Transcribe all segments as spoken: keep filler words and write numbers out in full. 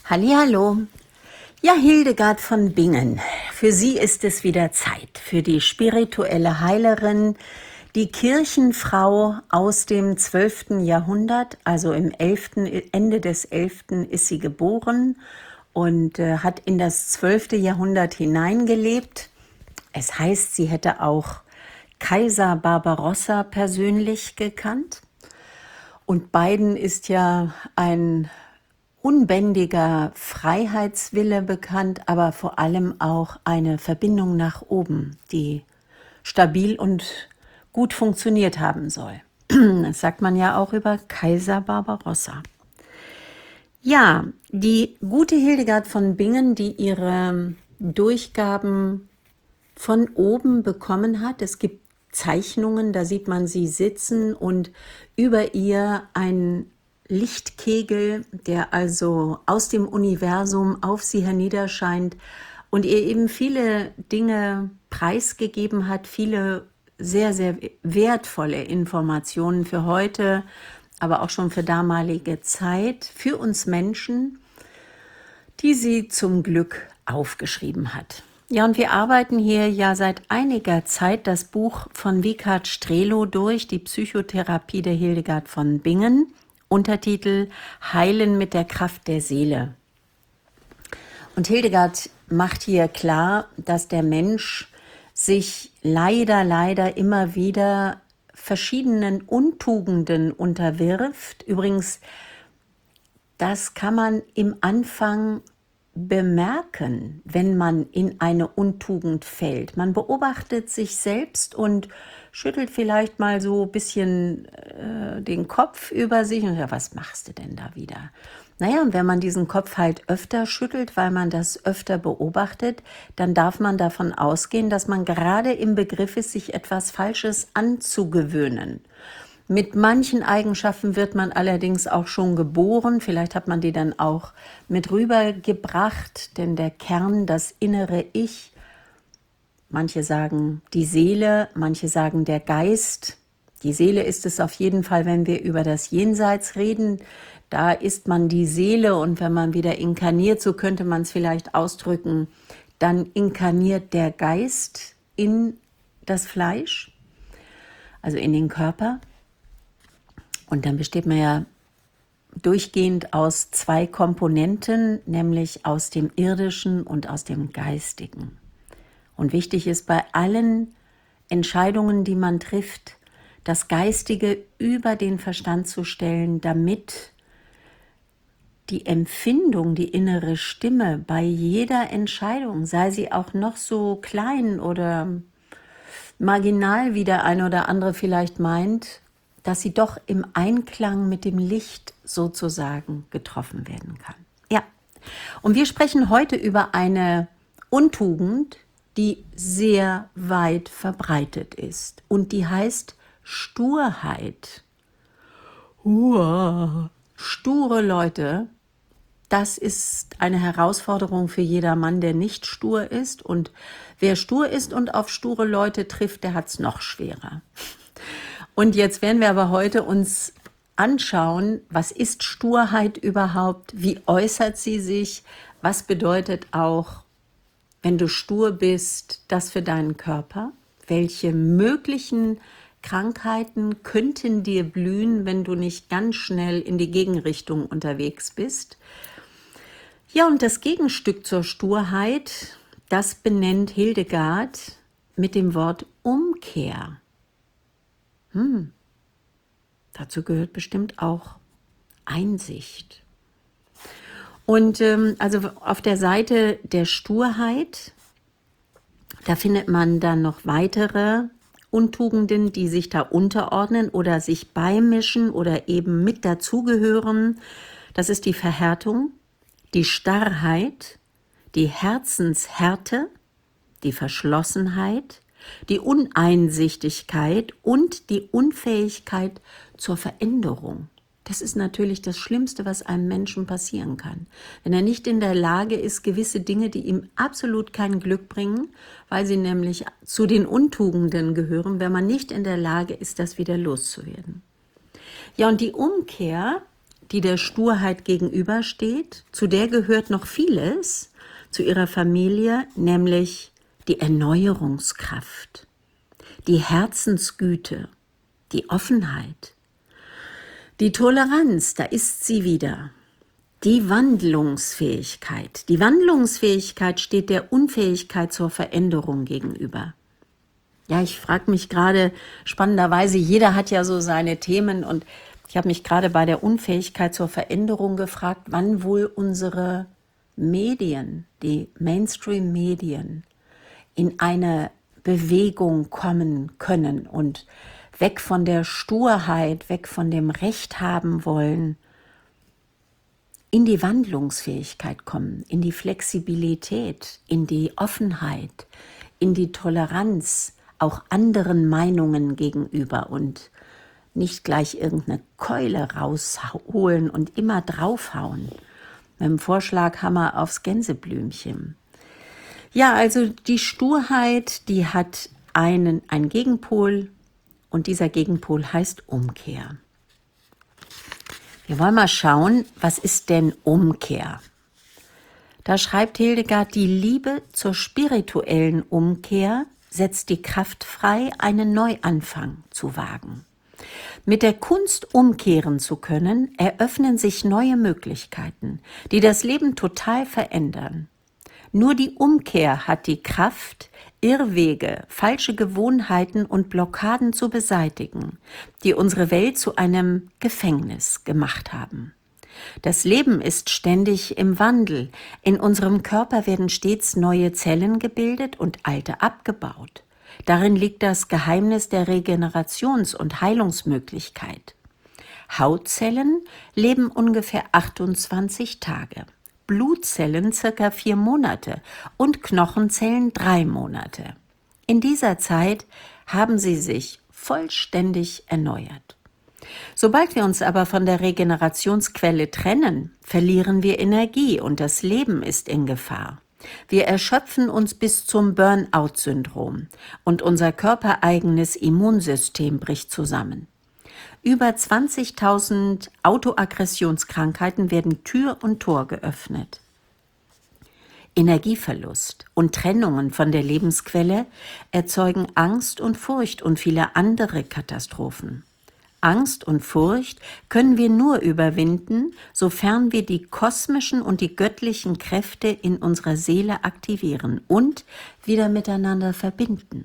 Hallihallo. Ja, Hildegard von Bingen. Für sie ist es wieder Zeit, für die spirituelle Heilerin, die Kirchenfrau aus dem zwölften Jahrhundert, also im elften, Ende des elften ist sie geboren und äh, hat in das zwölfte Jahrhundert hineingelebt. Es heißt, sie hätte auch Kaiser Barbarossa persönlich gekannt. Und beiden ist ja ein unbändiger Freiheitswille bekannt, aber vor allem auch eine Verbindung nach oben, die stabil und gut funktioniert haben soll. Das sagt man ja auch über Kaiser Barbarossa. Ja, die gute Hildegard von Bingen, die ihre Durchgaben von oben bekommen hat. Es gibt Zeichnungen, da sieht man sie sitzen und über ihr ein Lichtkegel, der also aus dem Universum auf sie herniederscheint und ihr eben viele Dinge preisgegeben hat, viele sehr, sehr wertvolle Informationen für heute, aber auch schon für damalige Zeit, für uns Menschen, die sie zum Glück aufgeschrieben hat. Ja, und wir arbeiten hier ja seit einiger Zeit das Buch von Wiechert Strehlow durch, die Psychotherapie der Hildegard von Bingen, Untertitel Heilen mit der Kraft der Seele. Und Hildegard macht hier klar, dass der Mensch sich leider, leider immer wieder verschiedenen Untugenden unterwirft. Übrigens, das kann man im Anfang bemerken, wenn man in eine Untugend fällt. Man beobachtet sich selbst und schüttelt vielleicht mal so ein bisschen äh, den Kopf über sich und sagt, was machst du denn da wieder? Naja, und wenn man diesen Kopf halt öfter schüttelt, weil man das öfter beobachtet, dann darf man davon ausgehen, dass man gerade im Begriff ist, sich etwas Falsches anzugewöhnen. Mit manchen Eigenschaften wird man allerdings auch schon geboren. Vielleicht hat man die dann auch mit rübergebracht, denn der Kern, das innere Ich, manche sagen die Seele, manche sagen der Geist. Die Seele ist es auf jeden Fall, wenn wir über das Jenseits reden. Da ist man die Seele und wenn man wieder inkarniert, so könnte man es vielleicht ausdrücken, dann inkarniert der Geist in das Fleisch, also in den Körper. Und dann besteht man ja durchgehend aus zwei Komponenten, nämlich aus dem Irdischen und aus dem Geistigen. Und wichtig ist bei allen Entscheidungen, die man trifft, das Geistige über den Verstand zu stellen, damit die Empfindung, die innere Stimme bei jeder Entscheidung, sei sie auch noch so klein oder marginal, wie der eine oder andere vielleicht meint, dass sie doch im Einklang mit dem Licht sozusagen getroffen werden kann. Ja, und wir sprechen heute über eine Untugend, die sehr weit verbreitet ist und die heißt Sturheit. Uah. Sture Leute, das ist eine Herausforderung für jedermann, der nicht stur ist, und wer stur ist und auf sture Leute trifft, der hat es noch schwerer. Und jetzt werden wir aber heute uns anschauen, was ist Sturheit überhaupt, wie äußert sie sich, was bedeutet auch, wenn du stur bist, das für deinen Körper, welche möglichen Krankheiten könnten dir blühen, wenn du nicht ganz schnell in die Gegenrichtung unterwegs bist. Ja, und das Gegenstück zur Sturheit, das benennt Hildegard mit dem Wort Umkehr. Hm. Dazu gehört bestimmt auch Einsicht. Und ähm, also auf der Seite der Sturheit, da findet man dann noch weitere Untugenden, die sich da unterordnen oder sich beimischen oder eben mit dazugehören. Das ist die Verhärtung, die Starrheit, die Herzenshärte, die Verschlossenheit, die Uneinsichtigkeit und die Unfähigkeit zur Veränderung. Das ist natürlich das Schlimmste, was einem Menschen passieren kann. Wenn er nicht in der Lage ist, gewisse Dinge, die ihm absolut kein Glück bringen, weil sie nämlich zu den Untugenden gehören, wenn man nicht in der Lage ist, das wieder loszuwerden. Ja, und die Umkehr, die der Sturheit gegenübersteht. Zu der gehört noch vieles, zu ihrer Familie, nämlich die Erneuerungskraft, die Herzensgüte, die Offenheit, die Toleranz, da ist sie wieder. Die Wandlungsfähigkeit. Die Wandlungsfähigkeit steht der Unfähigkeit zur Veränderung gegenüber. Ja, ich frage mich gerade spannenderweise, jeder hat ja so seine Themen und ich habe mich gerade bei der Unfähigkeit zur Veränderung gefragt, wann wohl unsere Medien, die Mainstream-Medien, in eine Bewegung kommen können und weg von der Sturheit, weg von dem Recht haben wollen, in die Wandlungsfähigkeit kommen, in die Flexibilität, in die Offenheit, in die Toleranz, auch anderen Meinungen gegenüber und nicht gleich irgendeine Keule rausholen und immer draufhauen. Mit dem Vorschlaghammer aufs Gänseblümchen. Ja, also die Sturheit, die hat einen, einen Gegenpol und dieser Gegenpol heißt Umkehr. Wir wollen mal schauen, was ist denn Umkehr? Da schreibt Hildegard, die Liebe zur spirituellen Umkehr setzt die Kraft frei, einen Neuanfang zu wagen. Mit der Kunst umkehren zu können, eröffnen sich neue Möglichkeiten, die das Leben total verändern. Nur die Umkehr hat die Kraft, Irrwege, falsche Gewohnheiten und Blockaden zu beseitigen, die unsere Welt zu einem Gefängnis gemacht haben. Das Leben ist ständig im Wandel. In unserem Körper werden stets neue Zellen gebildet und alte abgebaut. Darin liegt das Geheimnis der Regenerations- und Heilungsmöglichkeit. Hautzellen leben ungefähr achtundzwanzig Tage. Blutzellen circa vier Monate und Knochenzellen drei Monate. In dieser Zeit haben sie sich vollständig erneuert. Sobald wir uns aber von der Regenerationsquelle trennen, verlieren wir Energie und das Leben ist in Gefahr. Wir erschöpfen uns bis zum Burnout-Syndrom und unser körpereigenes Immunsystem bricht zusammen. Über zwanzigtausend Autoaggressionskrankheiten werden Tür und Tor geöffnet. Energieverlust und Trennungen von der Lebensquelle erzeugen Angst und Furcht und viele andere Katastrophen. Angst und Furcht können wir nur überwinden, sofern wir die kosmischen und die göttlichen Kräfte in unserer Seele aktivieren und wieder miteinander verbinden.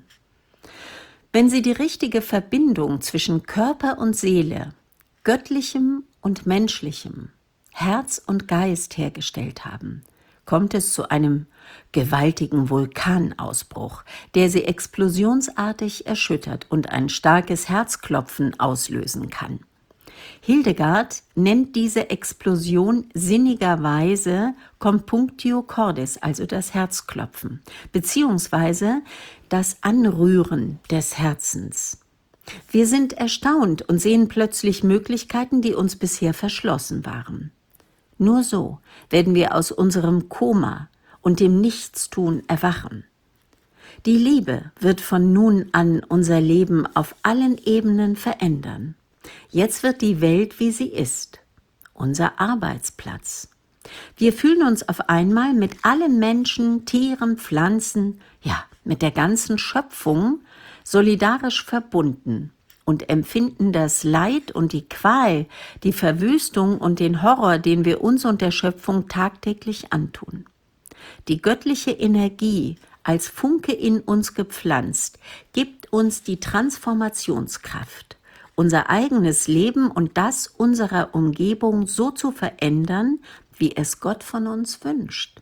Wenn Sie die richtige Verbindung zwischen Körper und Seele, Göttlichem und Menschlichem, Herz und Geist hergestellt haben, kommt es zu einem gewaltigen Vulkanausbruch, der Sie explosionsartig erschüttert und ein starkes Herzklopfen auslösen kann. Hildegard nennt diese Explosion sinnigerweise Compunctio cordis, also das Herzklopfen, beziehungsweise das Anrühren des Herzens. Wir sind erstaunt und sehen plötzlich Möglichkeiten, die uns bisher verschlossen waren. Nur so werden wir aus unserem Koma und dem Nichtstun erwachen. Die Liebe wird von nun an unser Leben auf allen Ebenen verändern. Jetzt wird die Welt, wie sie ist, unser Arbeitsplatz. Wir fühlen uns auf einmal mit allen Menschen, Tieren, Pflanzen, ja, mit der ganzen Schöpfung solidarisch verbunden und empfinden das Leid und die Qual, die Verwüstung und den Horror, den wir uns und der Schöpfung tagtäglich antun. Die göttliche Energie, als Funke in uns gepflanzt, gibt uns die Transformationskraft, unser eigenes Leben und das unserer Umgebung so zu verändern, wie es Gott von uns wünscht.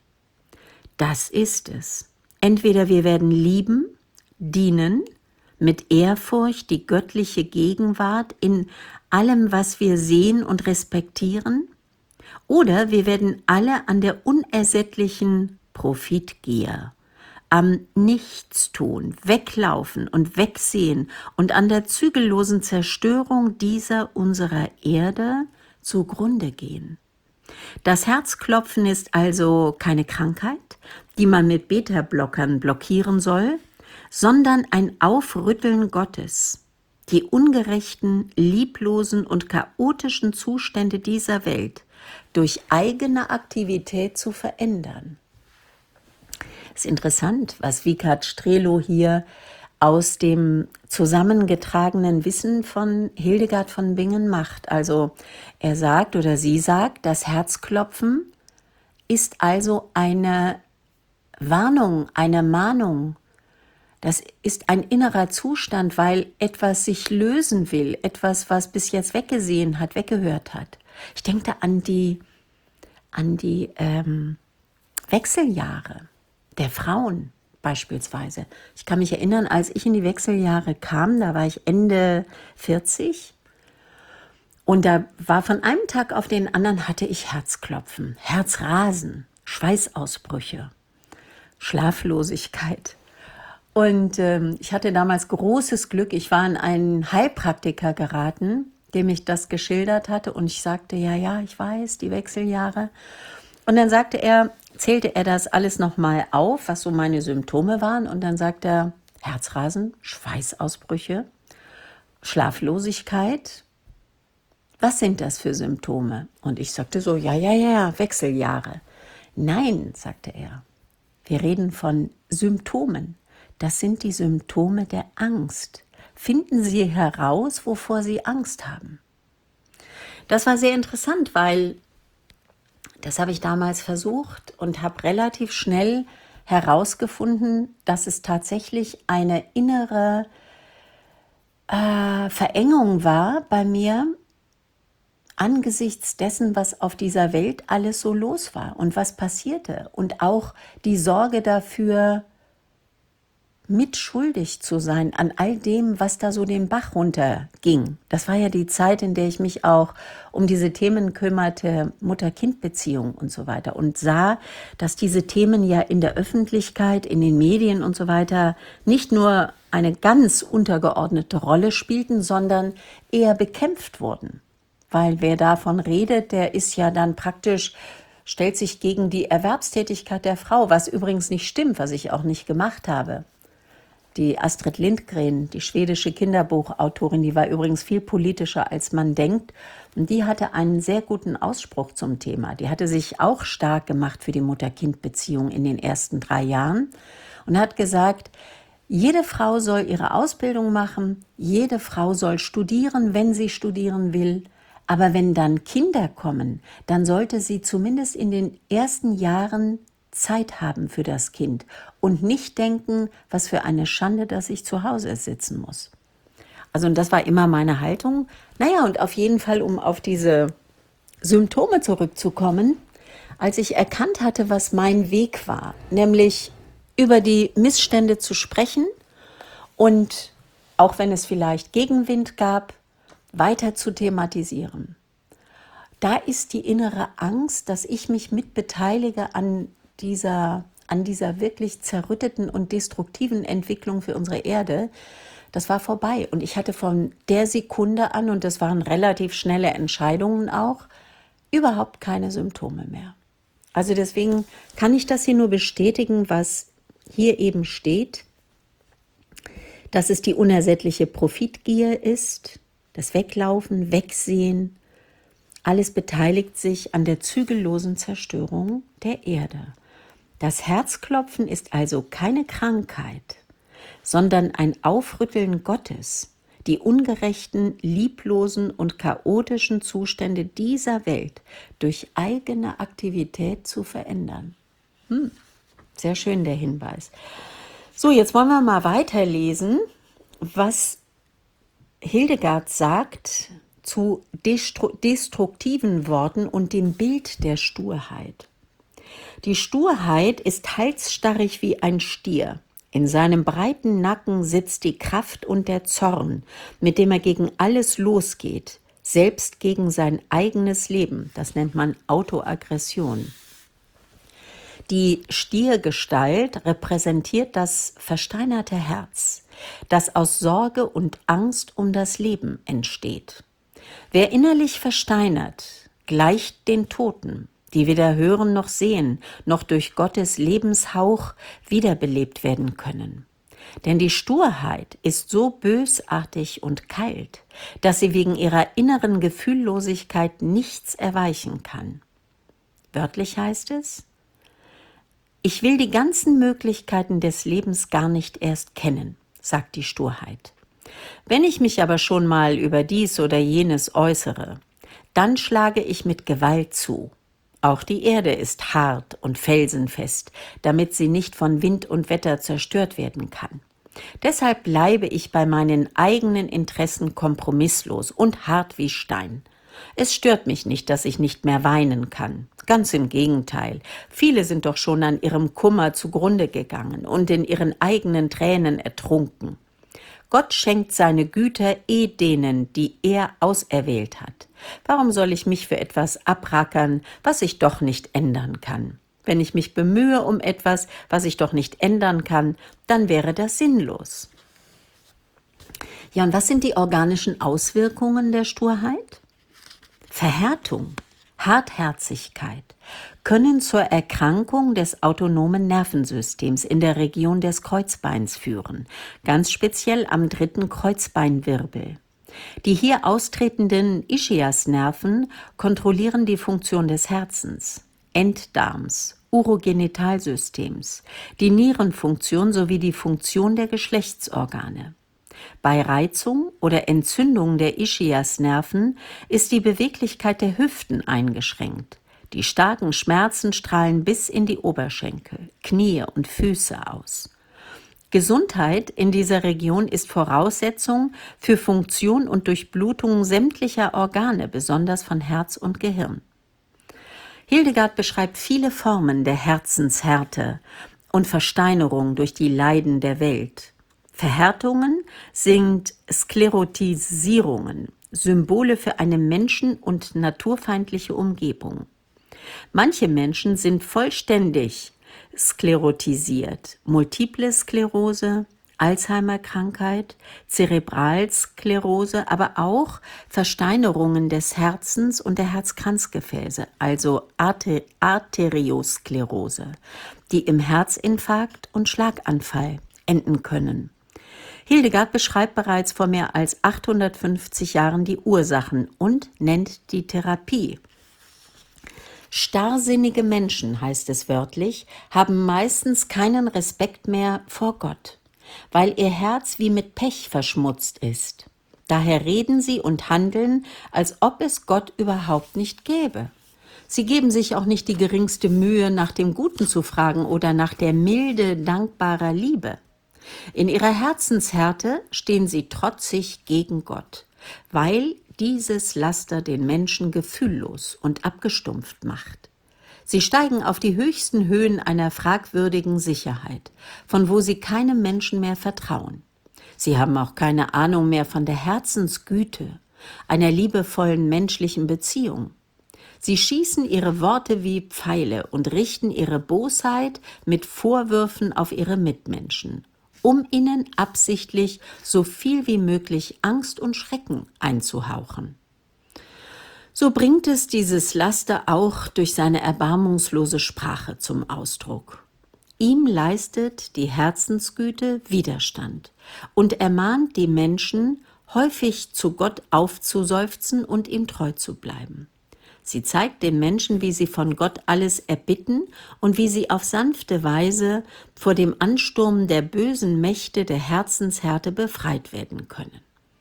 Das ist es. Entweder wir werden lieben, dienen, mit Ehrfurcht die göttliche Gegenwart in allem, was wir sehen und respektieren, oder wir werden alle an der unersättlichen Profitgier, am Nichtstun, Weglaufen und Wegsehen und an der zügellosen Zerstörung dieser unserer Erde zugrunde gehen. Das Herzklopfen ist also keine Krankheit, die man mit Beta-Blockern blockieren soll, sondern ein Aufrütteln Gottes. die ungerechten, lieblosen und chaotischen Zustände dieser Welt durch eigene Aktivität zu verändern. Es ist interessant, was Wiechert Strehlow hier aus dem zusammengetragenen Wissen von Hildegard von Bingen macht. Also er sagt oder sie sagt, das Herzklopfen ist also eine Warnung, eine Mahnung. Das ist ein innerer Zustand, weil etwas sich lösen will, etwas, was bis jetzt weggesehen hat, weggehört hat. Ich denke da an die, an die ähm, Wechseljahre der Frauen beispielsweise. Ich kann mich erinnern, als ich in die Wechseljahre kam, da war ich Ende vierzig und da war von einem Tag auf den anderen hatte ich Herzklopfen, Herzrasen, Schweißausbrüche, Schlaflosigkeit. Und ähm, ich hatte damals großes Glück, ich war an einen Heilpraktiker geraten, dem ich das geschildert hatte und ich sagte, ja, ja, ich weiß, die Wechseljahre. Und dann sagte er, zählte er das alles nochmal auf, was so meine Symptome waren und dann sagt er, Herzrasen, Schweißausbrüche, Schlaflosigkeit, was sind das für Symptome? Und ich sagte so, ja, ja, ja, Wechseljahre. Nein, sagte er, wir reden von Symptomen. Das sind die Symptome der Angst. Finden Sie heraus, wovor Sie Angst haben. Das war sehr interessant, weil das habe ich damals versucht und habe relativ schnell herausgefunden, dass es tatsächlich eine innere äh, Verengung war bei mir angesichts dessen, was auf dieser Welt alles so los war und was passierte. Und auch die Sorge dafür, mitschuldig zu sein an all dem, was da so den Bach runterging. Das war ja die Zeit, in der ich mich auch um diese Themen kümmerte, Mutter-Kind-Beziehung und so weiter und sah, dass diese Themen ja in der Öffentlichkeit, in den Medien und so weiter nicht nur eine ganz untergeordnete Rolle spielten, sondern eher bekämpft wurden. Weil wer davon redet, der ist ja dann praktisch, stellt sich gegen die Erwerbstätigkeit der Frau, was übrigens nicht stimmt, was ich auch nicht gemacht habe. Die Astrid Lindgren, die schwedische Kinderbuchautorin, die war übrigens viel politischer, als man denkt. Und die hatte einen sehr guten Ausspruch zum Thema. Die hatte sich auch stark gemacht für die Mutter-Kind-Beziehung in den ersten drei Jahren und hat gesagt, jede Frau soll ihre Ausbildung machen, jede Frau soll studieren, wenn sie studieren will. Aber wenn dann Kinder kommen, dann sollte sie zumindest in den ersten Jahren Zeit haben für das Kind und nicht denken, was für eine Schande, dass ich zu Hause sitzen muss. Also und das war immer meine Haltung. Naja, und auf jeden Fall, um auf diese Symptome zurückzukommen, als ich erkannt hatte, was mein Weg war, nämlich über die Missstände zu sprechen und auch wenn es vielleicht Gegenwind gab, weiter zu thematisieren. Da ist die innere Angst, dass ich mich mitbeteilige an dieser, an dieser wirklich zerrütteten und destruktiven Entwicklung für unsere Erde, das war vorbei. Und ich hatte von der Sekunde an, und das waren relativ schnelle Entscheidungen auch, überhaupt keine Symptome mehr. Also deswegen kann ich das hier nur bestätigen, was hier eben steht, dass es die unersättliche Profitgier ist, das Weglaufen, Wegsehen, alles beteiligt sich an der zügellosen Zerstörung der Erde. Das Herzklopfen ist also keine Krankheit, sondern ein Aufrütteln Gottes, die ungerechten, lieblosen und chaotischen Zustände dieser Welt durch eigene Aktivität zu verändern. Hm, sehr schön der Hinweis. So, jetzt wollen wir mal weiterlesen, was Hildegard sagt zu destru- destruktiven Worten und dem Bild der Sturheit. Die Sturheit ist halsstarrig wie ein Stier. In seinem breiten Nacken sitzt die Kraft und der Zorn, mit dem er gegen alles losgeht, selbst gegen sein eigenes Leben. Das nennt man Autoaggression. Die Stiergestalt repräsentiert das versteinerte Herz, das aus Sorge und Angst um das Leben entsteht. Wer innerlich versteinert, gleicht den Toten, die weder hören noch sehen, noch durch Gottes Lebenshauch wiederbelebt werden können. Denn die Sturheit ist so bösartig und kalt, dass sie wegen ihrer inneren Gefühllosigkeit nichts erweichen kann. Wörtlich heißt es: Ich will die ganzen Möglichkeiten des Lebens gar nicht erst kennen, sagt die Sturheit. Wenn ich mich aber schon mal über dies oder jenes äußere, dann schlage ich mit Gewalt zu. Auch die Erde ist hart und felsenfest, damit sie nicht von Wind und Wetter zerstört werden kann. Deshalb bleibe ich bei meinen eigenen Interessen kompromisslos und hart wie Stein. Es stört mich nicht, dass ich nicht mehr weinen kann. Ganz im Gegenteil. Viele sind doch schon an ihrem Kummer zugrunde gegangen und in ihren eigenen Tränen ertrunken. Gott schenkt seine Güter eh denen, die er auserwählt hat. Warum soll ich mich für etwas abrackern, was ich doch nicht ändern kann? Wenn ich mich bemühe um etwas, was ich doch nicht ändern kann, dann wäre das sinnlos. Ja, und was sind die organischen Auswirkungen der Sturheit? Verhärtung, Hartherzigkeit können zur Erkrankung des autonomen Nervensystems in der Region des Kreuzbeins führen, ganz speziell am dritten Kreuzbeinwirbel. Die hier austretenden Ischiasnerven kontrollieren die Funktion des Herzens, Enddarms, Urogenitalsystems, die Nierenfunktion sowie die Funktion der Geschlechtsorgane. Bei Reizung oder Entzündung der Ischiasnerven ist die Beweglichkeit der Hüften eingeschränkt. Die starken Schmerzen strahlen bis in die Oberschenkel, Knie und Füße aus. Gesundheit in dieser Region ist Voraussetzung für Funktion und Durchblutung sämtlicher Organe, besonders von Herz und Gehirn. Hildegard beschreibt viele Formen der Herzenshärte und Versteinerung durch die Leiden der Welt. Verhärtungen sind Sklerotisierungen, Symbole für eine menschen- und naturfeindliche Umgebung. Manche Menschen sind vollständig sklerotisiert, Multiple Sklerose, Alzheimer-Krankheit, Zerebralsklerose, aber auch Versteinerungen des Herzens und der Herzkranzgefäße, also Arter- Arteriosklerose, die im Herzinfarkt und Schlaganfall enden können. Hildegard beschreibt bereits vor mehr als achthundertfünfzig Jahren die Ursachen und nennt die Therapie. Starrsinnige Menschen, heißt es wörtlich, haben meistens keinen Respekt mehr vor Gott, weil ihr Herz wie mit Pech verschmutzt ist. Daher reden sie und handeln, als ob es Gott überhaupt nicht gäbe. Sie geben sich auch nicht die geringste Mühe, nach dem Guten zu fragen oder nach der Milde dankbarer Liebe. In ihrer Herzenshärte stehen sie trotzig gegen Gott, weil dieses Laster den Menschen gefühllos und abgestumpft macht. Sie steigen auf die höchsten Höhen einer fragwürdigen Sicherheit, von wo sie keinem Menschen mehr vertrauen. Sie haben auch keine Ahnung mehr von der Herzensgüte, einer liebevollen menschlichen Beziehung. Sie schießen ihre Worte wie Pfeile und richten ihre Bosheit mit Vorwürfen auf ihre Mitmenschen, um ihnen absichtlich so viel wie möglich Angst und Schrecken einzuhauchen. So bringt es dieses Laster auch durch seine erbarmungslose Sprache zum Ausdruck. Ihm leistet die Herzensgüte Widerstand und ermahnt die Menschen, häufig zu Gott aufzuseufzen und ihm treu zu bleiben. Sie zeigt den Menschen, wie sie von Gott alles erbitten und wie sie auf sanfte Weise vor dem Ansturm der bösen Mächte der Herzenshärte befreit werden können.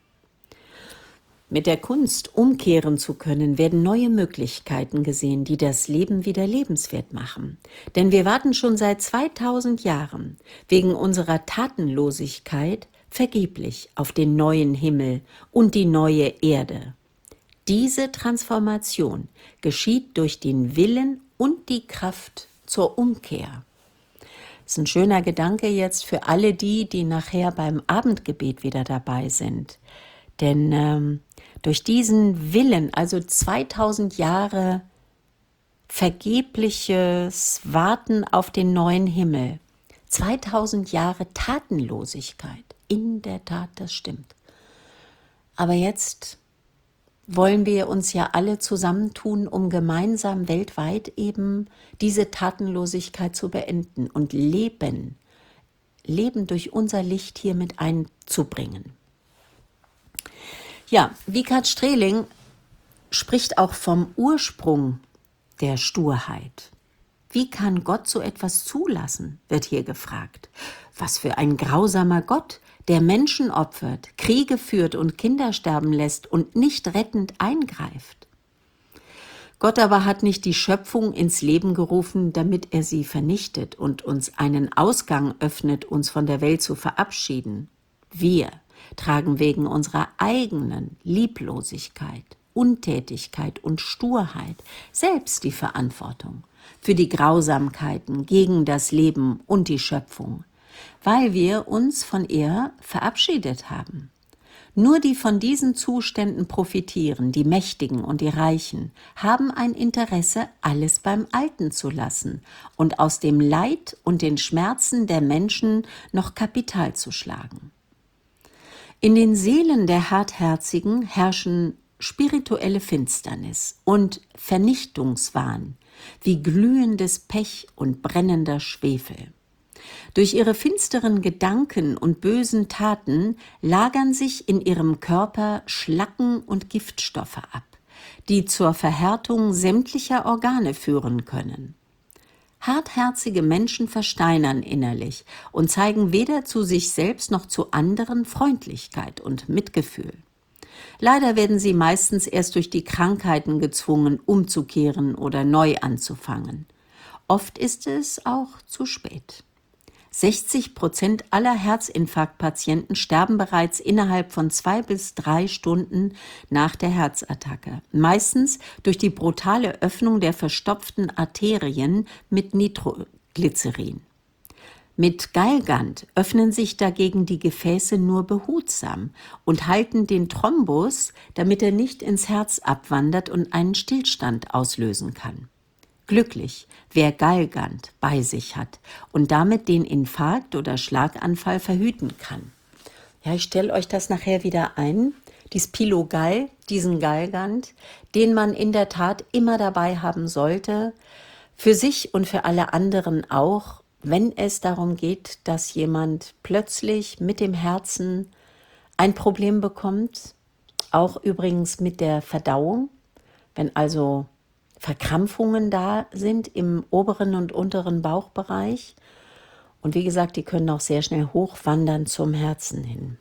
Mit der Kunst, umkehren zu können, werden neue Möglichkeiten gesehen, die das Leben wieder lebenswert machen. Denn wir warten schon seit zweitausend Jahren wegen unserer Tatenlosigkeit vergeblich auf den neuen Himmel und die neue Erde. Diese Transformation geschieht durch den Willen und die Kraft zur Umkehr. Das ist ein schöner Gedanke jetzt für alle die, die nachher beim Abendgebet wieder dabei sind. Denn ähm, durch diesen Willen, also zweitausend Jahre vergebliches Warten auf den neuen Himmel, zweitausend Jahre Tatenlosigkeit, in der Tat, das stimmt. Aber jetzt wollen wir uns ja alle zusammentun, um gemeinsam weltweit eben diese Tatenlosigkeit zu beenden und Leben, Leben durch unser Licht hier mit einzubringen. Ja, Wiechert Streeling spricht auch vom Ursprung der Sturheit. Wie kann Gott so etwas zulassen, wird hier gefragt. Was für ein grausamer Gott, der Menschen opfert, Kriege führt und Kinder sterben lässt und nicht rettend eingreift. Gott aber hat nicht die Schöpfung ins Leben gerufen, damit er sie vernichtet und uns einen Ausgang öffnet, uns von der Welt zu verabschieden. Wir tragen wegen unserer eigenen Lieblosigkeit, Untätigkeit und Sturheit selbst die Verantwortung für die Grausamkeiten gegen das Leben und die Schöpfung, weil wir uns von ihr verabschiedet haben. Nur die von diesen Zuständen profitieren, die Mächtigen und die Reichen, haben ein Interesse, alles beim Alten zu lassen und aus dem Leid und den Schmerzen der Menschen noch Kapital zu schlagen. In den Seelen der Hartherzigen herrschen spirituelle Finsternis und Vernichtungswahn, wie glühendes Pech und brennender Schwefel. Durch ihre finsteren Gedanken und bösen Taten lagern sich in ihrem Körper Schlacken und Giftstoffe ab, die zur Verhärtung sämtlicher Organe führen können. Hartherzige Menschen versteinern innerlich und zeigen weder zu sich selbst noch zu anderen Freundlichkeit und Mitgefühl. Leider werden sie meistens erst durch die Krankheiten gezwungen, umzukehren oder neu anzufangen. Oft ist es auch zu spät. sechzig Prozent aller Herzinfarktpatienten sterben bereits innerhalb von zwei bis drei Stunden nach der Herzattacke, meistens durch die brutale Öffnung der verstopften Arterien mit Nitroglycerin. Mit Galgant öffnen sich dagegen die Gefäße nur behutsam und halten den Thrombus, damit er nicht ins Herz abwandert und einen Stillstand auslösen kann. Glücklich, wer Galgant bei sich hat und damit den Infarkt oder Schlaganfall verhüten kann. Ja, ich stelle euch das nachher wieder ein, dies Pilogal, diesen Galgant, den man in der Tat immer dabei haben sollte, für sich und für alle anderen auch, wenn es darum geht, dass jemand plötzlich mit dem Herzen ein Problem bekommt, auch übrigens mit der Verdauung, wenn also Verkrampfungen da sind im oberen und unteren Bauchbereich. Und wie gesagt, die können auch sehr schnell hochwandern zum Herzen hin.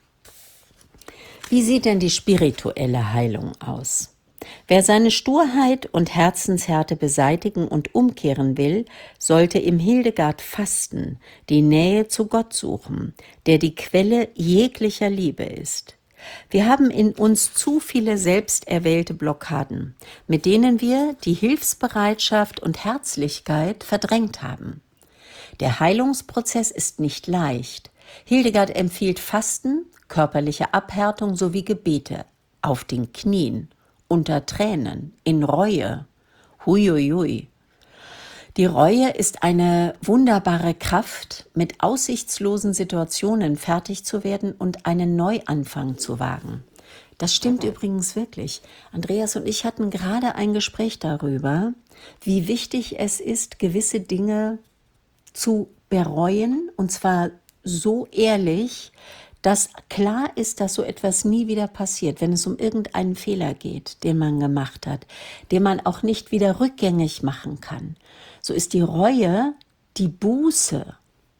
Wie sieht denn die spirituelle Heilung aus? Wer seine Sturheit und Herzenshärte beseitigen und umkehren will, sollte im Hildegard fasten, die Nähe zu Gott suchen, der die Quelle jeglicher Liebe ist. Wir haben in uns zu viele selbsterwählte Blockaden, mit denen wir die Hilfsbereitschaft und Herzlichkeit verdrängt haben. Der Heilungsprozess ist nicht leicht. Hildegard empfiehlt Fasten, körperliche Abhärtung sowie Gebete auf den Knien, unter Tränen, in Reue. Huiuiui. Die Reue ist eine wunderbare Kraft, mit aussichtslosen Situationen fertig zu werden und einen Neuanfang zu wagen. Das stimmt übrigens wirklich. Andreas und ich hatten gerade ein Gespräch darüber, wie wichtig es ist, gewisse Dinge zu bereuen, und zwar so ehrlich, dass klar ist, dass so etwas nie wieder passiert, wenn es um irgendeinen Fehler geht, den man gemacht hat, den man auch nicht wieder rückgängig machen kann. So ist die Reue, die Buße,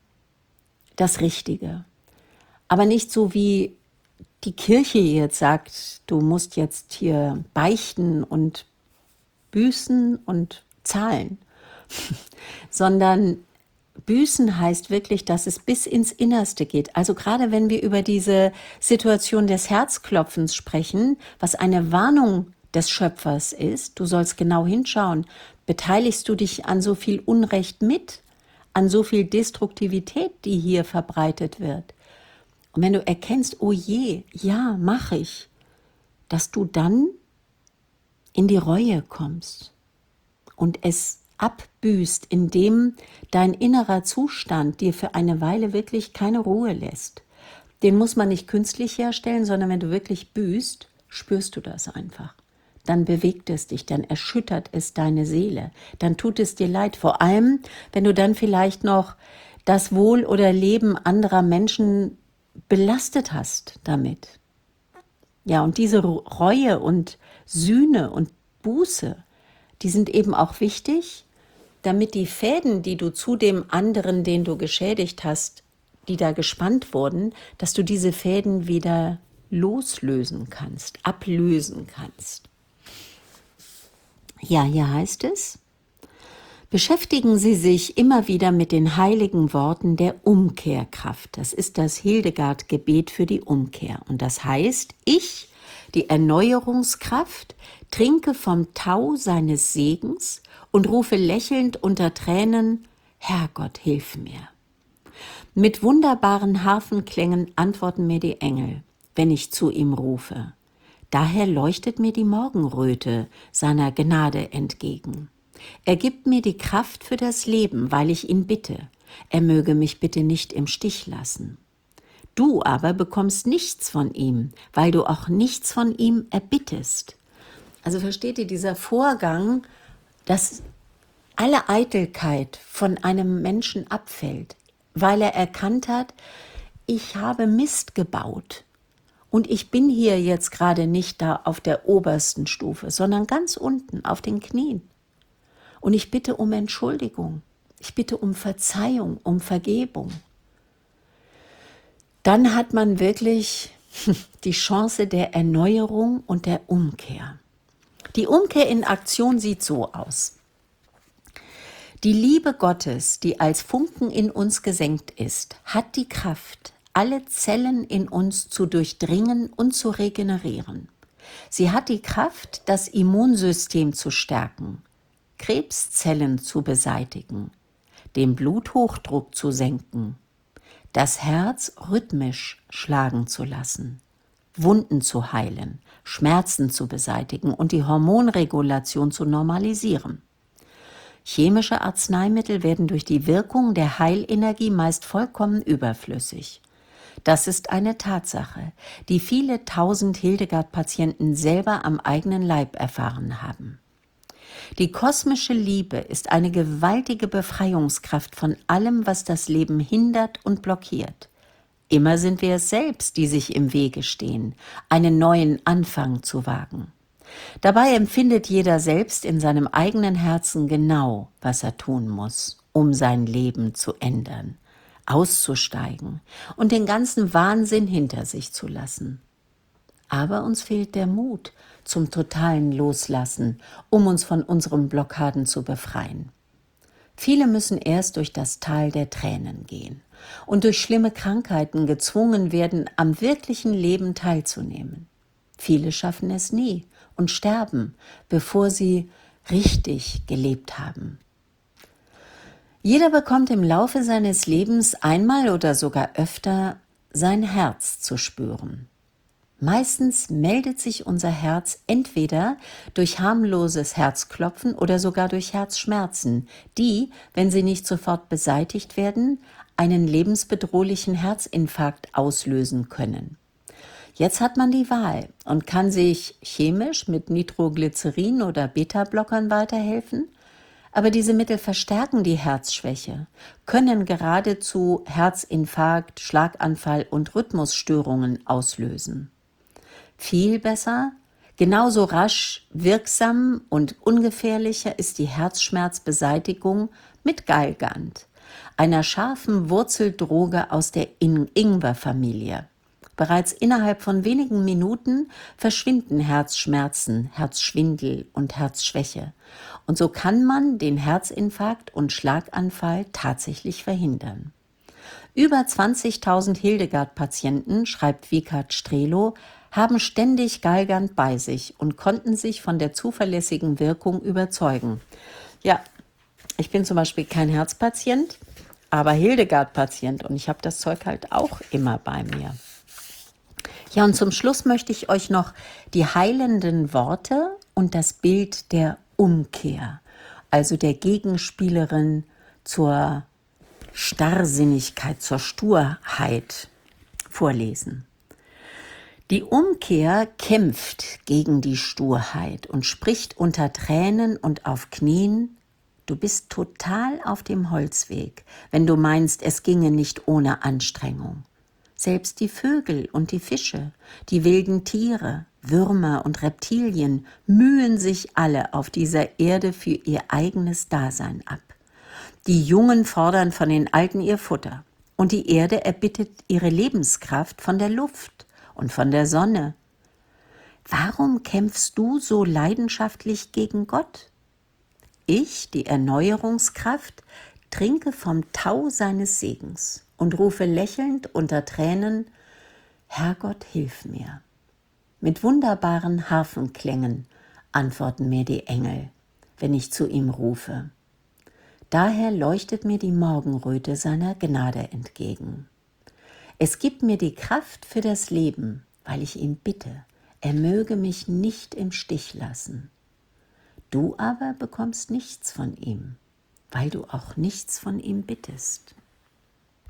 das Richtige. Aber nicht so wie die Kirche jetzt sagt, du musst jetzt hier beichten und büßen und zahlen, sondern Büßen heißt wirklich, dass es bis ins Innerste geht. Also gerade wenn wir über diese Situation des Herzklopfens sprechen, was eine Warnung des Schöpfers ist, du sollst genau hinschauen, beteiligst du dich an so viel Unrecht mit, an so viel Destruktivität, die hier verbreitet wird. Und wenn du erkennst, oh je, ja, mache ich, dass du dann in die Reue kommst und es abbüßt, indem dein innerer Zustand dir für eine Weile wirklich keine Ruhe lässt. Den muss man nicht künstlich herstellen, sondern wenn du wirklich büßt, spürst du das einfach. Dann bewegt es dich, dann erschüttert es deine Seele, dann tut es dir leid. Vor allem, wenn du dann vielleicht noch das Wohl oder Leben anderer Menschen belastet hast damit. Ja, und diese Reue und Sühne und Buße, die sind eben auch wichtig, damit die Fäden, die du zu dem anderen, den du geschädigt hast, die da gespannt wurden, dass du diese Fäden wieder loslösen kannst, ablösen kannst. Ja, hier heißt es: Beschäftigen Sie sich immer wieder mit den heiligen Worten der Umkehrkraft. Das ist das Hildegard-Gebet für die Umkehr. Und das heißt, ich, die Erneuerungskraft, trinke vom Tau seines Segens und rufe lächelnd unter Tränen: Herrgott, hilf mir. Mit wunderbaren Harfenklängen antworten mir die Engel, wenn ich zu ihm rufe. Daher leuchtet mir die Morgenröte seiner Gnade entgegen. Er gibt mir die Kraft für das Leben, weil ich ihn bitte. Er möge mich bitte nicht im Stich lassen. Du aber bekommst nichts von ihm, weil du auch nichts von ihm erbittest. Also versteht ihr, dieser Vorgang, dass alle Eitelkeit von einem Menschen abfällt, weil er erkannt hat, ich habe Mist gebaut. Und ich bin hier jetzt gerade nicht da auf der obersten Stufe, sondern ganz unten auf den Knien. Und ich bitte um Entschuldigung. Ich bitte um Verzeihung, um Vergebung. Dann hat man wirklich die Chance der Erneuerung und der Umkehr. Die Umkehr in Aktion sieht so aus. Die Liebe Gottes, die als Funken in uns gesenkt ist, hat die Kraft, alle Zellen in uns zu durchdringen und zu regenerieren. Sie hat die Kraft, das Immunsystem zu stärken, Krebszellen zu beseitigen, den Bluthochdruck zu senken, das Herz rhythmisch schlagen zu lassen, Wunden zu heilen, Schmerzen zu beseitigen und die Hormonregulation zu normalisieren. Chemische Arzneimittel werden durch die Wirkung der Heilenergie meist vollkommen überflüssig. Das ist eine Tatsache, die viele tausend Hildegard-Patienten selber am eigenen Leib erfahren haben. Die kosmische Liebe ist eine gewaltige Befreiungskraft von allem, was das Leben hindert und blockiert. Immer sind wir es selbst, die sich im Wege stehen, einen neuen Anfang zu wagen. Dabei empfindet jeder selbst in seinem eigenen Herzen genau, was er tun muss, um sein Leben zu ändern, auszusteigen und den ganzen Wahnsinn hinter sich zu lassen. Aber uns fehlt der Mut zum totalen Loslassen, um uns von unseren Blockaden zu befreien. Viele müssen erst durch das Tal der Tränen gehen und durch schlimme Krankheiten gezwungen werden, am wirklichen Leben teilzunehmen. Viele schaffen es nie und sterben, bevor sie richtig gelebt haben. Jeder bekommt im Laufe seines Lebens einmal oder sogar öfter sein Herz zu spüren. Meistens meldet sich unser Herz entweder durch harmloses Herzklopfen oder sogar durch Herzschmerzen, die, wenn sie nicht sofort beseitigt werden, einen lebensbedrohlichen Herzinfarkt auslösen können. Jetzt hat man die Wahl und kann sich chemisch mit Nitroglycerin oder Beta-Blockern weiterhelfen, aber diese Mittel verstärken die Herzschwäche, können geradezu Herzinfarkt, Schlaganfall und Rhythmusstörungen auslösen. Viel besser, genauso rasch, wirksam und ungefährlicher ist die Herzschmerzbeseitigung mit Galgant, einer scharfen Wurzeldroge aus der Ingwerfamilie. Bereits innerhalb von wenigen Minuten verschwinden Herzschmerzen, Herzschwindel und Herzschwäche. Und so kann man den Herzinfarkt und Schlaganfall tatsächlich verhindern. Über zwanzigtausend Hildegard-Patienten, schreibt Wiechert Strehlow, haben ständig Galgant bei sich und konnten sich von der zuverlässigen Wirkung überzeugen. Ja, ich bin zum Beispiel kein Herzpatient, aber Hildegard-Patient und ich habe das Zeug halt auch immer bei mir. Ja, und zum Schluss möchte ich euch noch die heilenden Worte und das Bild der Umkehr, also der Gegenspielerin zur Starrsinnigkeit, zur Sturheit vorlesen. Die Umkehr kämpft gegen die Sturheit und spricht unter Tränen und auf Knien: Du bist total auf dem Holzweg, wenn du meinst, es ginge nicht ohne Anstrengung. Selbst die Vögel und die Fische, die wilden Tiere, Würmer und Reptilien mühen sich alle auf dieser Erde für ihr eigenes Dasein ab. Die Jungen fordern von den Alten ihr Futter, und die Erde erbittet ihre Lebenskraft von der Luft und von der Sonne. Warum kämpfst du so leidenschaftlich gegen Gott? Ich, die Erneuerungskraft, trinke vom Tau seines Segens und rufe lächelnd unter Tränen: Herrgott, hilf mir. Mit wunderbaren Harfenklängen antworten mir die Engel, wenn ich zu ihm rufe. Daher leuchtet mir die Morgenröte seiner Gnade entgegen. Es gibt mir die Kraft für das Leben, weil ich ihn bitte, er möge mich nicht im Stich lassen. Du aber bekommst nichts von ihm, weil du auch nichts von ihm bittest.